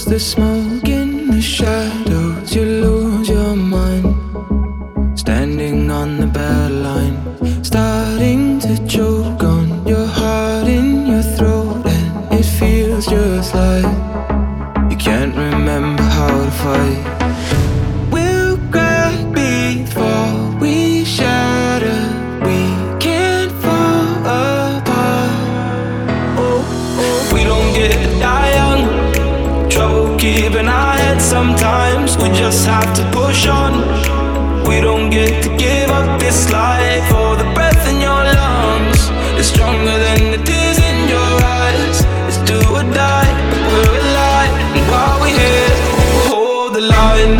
the smoke in the shadows, you lose your mind. Standing on the battle line, starting to choke on your heart in your throat, and it feels just like you can't remember how to fight. We'll cry before we shatter, we can't fall apart. Oh, oh. We don't get to die young, trouble keeping our heads sometimes. We just have to push on. We don't get to give up this life. Oh, the breath in your lungs is stronger than the tears in your eyes. It's do or die, we're alive, and while we're here, we'll hold the line.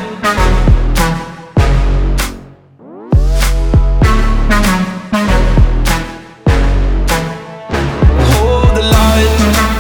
Hold the line.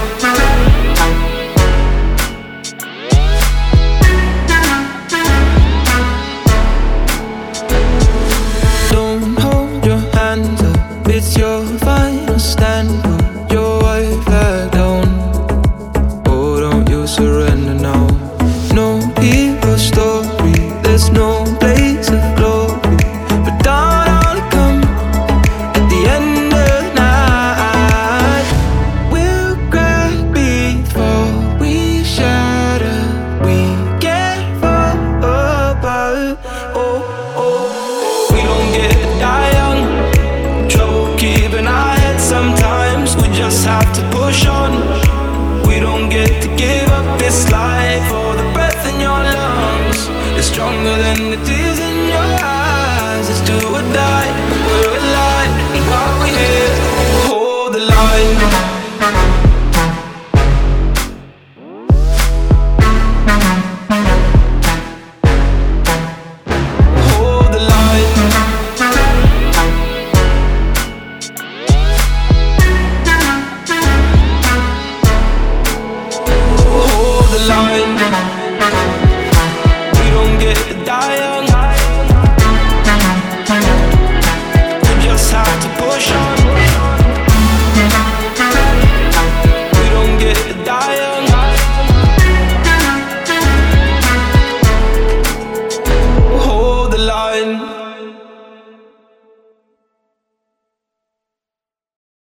Don't hold your hands up, it's your final stand. Put your white flag down. Oh, don't you surrender now. No hero story, there's no place of glory, but dawn will come at the end of the night. We'll cry before we shatter, we can't fall apart. Oh, oh. We don't get to die young, trouble keeping our heads sometimes. We just have to push on. We don't get to give up this life. Oh, the breath in your lungs is stronger than the tears in your eyes. It's do or die, we're alive, and while we're here, we'll hold the line. Hold the line. Hold the line. We don't get to die